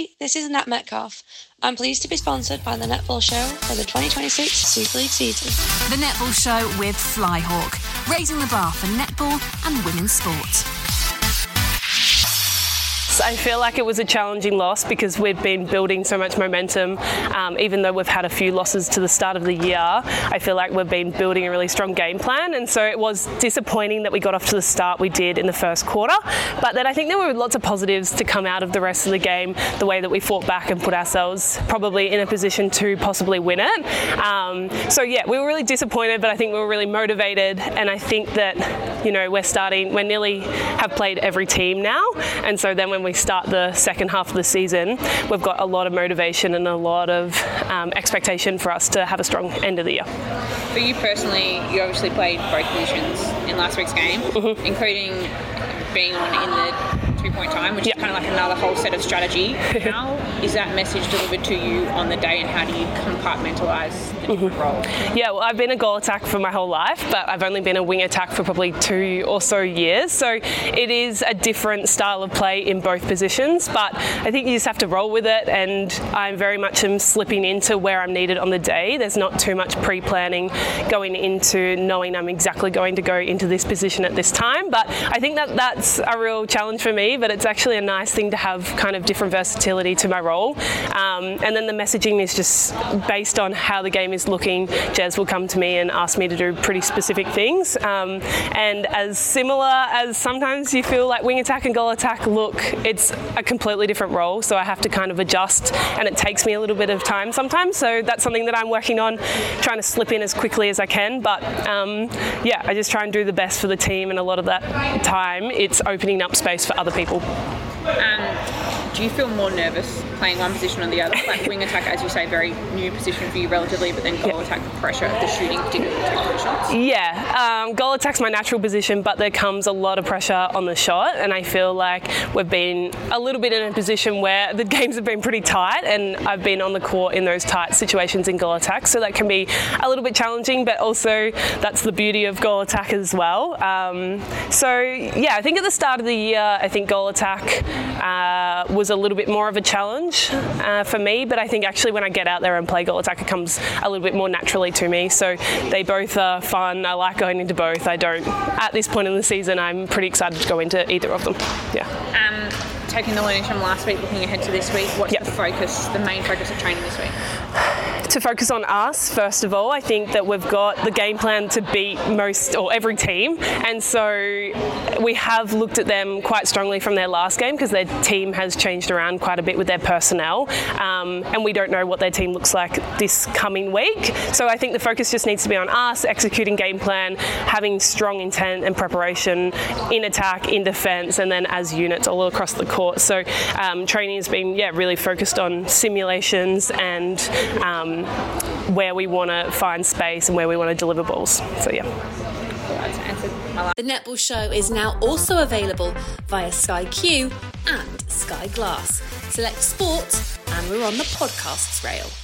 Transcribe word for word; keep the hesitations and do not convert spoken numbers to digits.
Hi, this is Nat Metcalf. I'm pleased to be sponsored by the Netball Show for the twenty twenty-six Super League season. The Netball Show with Flyhawk, raising the bar for netball and women's sport. I feel like it was a challenging loss because we've been building so much momentum. Um, even though we've had a few losses to the start of the year, I feel like we've been building a really strong game plan, and so it was disappointing that we got off to the start we did in the first quarter. But then I think there were lots of positives to come out of the rest of the game, the way that we fought back and put ourselves probably in a position to possibly win it. Um, so yeah, we were really disappointed, but I think we were really motivated, and I think that, you know, we're starting, we nearly have played every team now, and so then when we start the second half of the season, we've got a lot of motivation and a lot of um, expectation for us to have a strong end of the year. For you personally, you obviously played both positions in last week's game, mm-hmm. including being on in the two-point time, which yep. is kind of like another whole set of strategy. How is that message delivered to you on the day, and how do you compartmentalise the different mm-hmm. roles? Yeah, well, I've been a goal attack for my whole life, but I've only been a wing attack for probably two or so years, so it is a different style of play in both positions, but I think you just have to roll with it, and I'm very much am slipping into where I'm needed on the day. There's not too much pre-planning going into knowing I'm exactly going to go into this position at this time, but I think that that's a real challenge for me, but it's actually a nice thing to have kind of different versatility to my role. Um, and then the messaging is just based on how the game is looking. Jez will come to me and ask me to do pretty specific things. Um, and as similar as sometimes you feel like wing attack and goal attack look, it's a completely different role. So I have to kind of adjust, and it takes me a little bit of time sometimes. So that's something that I'm working on, trying to slip in as quickly as I can. But um, yeah, I just try and do the best for the team, and a lot of that time it's opening up space for other people. Um, do you feel more nervous playing one position or the other? Like wing attack, as you say, very new position for you relatively, but then goal yeah. attack, pressure, the shooting, particularly taking shots? Yeah, um, goal attack's my natural position, but there comes a lot of pressure on the shot, and I feel like we've been a little bit in a position where the games have been pretty tight, and I've been on the court in those tight situations in goal attack, so that can be a little bit challenging, but also that's the beauty of goal attack as well. Um, so yeah, I think at the start of the year, I think goal attack uh, was a little bit more of a challenge uh, for me, but I think actually when I get out there and play goal attack, it comes a little bit more naturally to me. So they both are fun. I like going into both. I don't, at this point in the season, I'm pretty excited to go into either of them. Yeah. Um, taking the learnings from last week, looking ahead to this week, what's yep. the focus, the main focus of training this week? To focus on us, first of all. I think that we've got the game plan to beat most or every team, and so we have looked at them quite strongly from their last game because their team has changed around quite a bit with their personnel, um, and we don't know what their team looks like this coming week. So I think the focus just needs to be on us, executing game plan, having strong intent and preparation in attack, in defence, and then as units all across the court. So um, training has been yeah really focused on simulations and um, where we want to find space and where we want to deliver balls. So yeah. The Netball Show is now also available via Sky Q and Sky Glass. Select sport, and we're on the podcasts rail.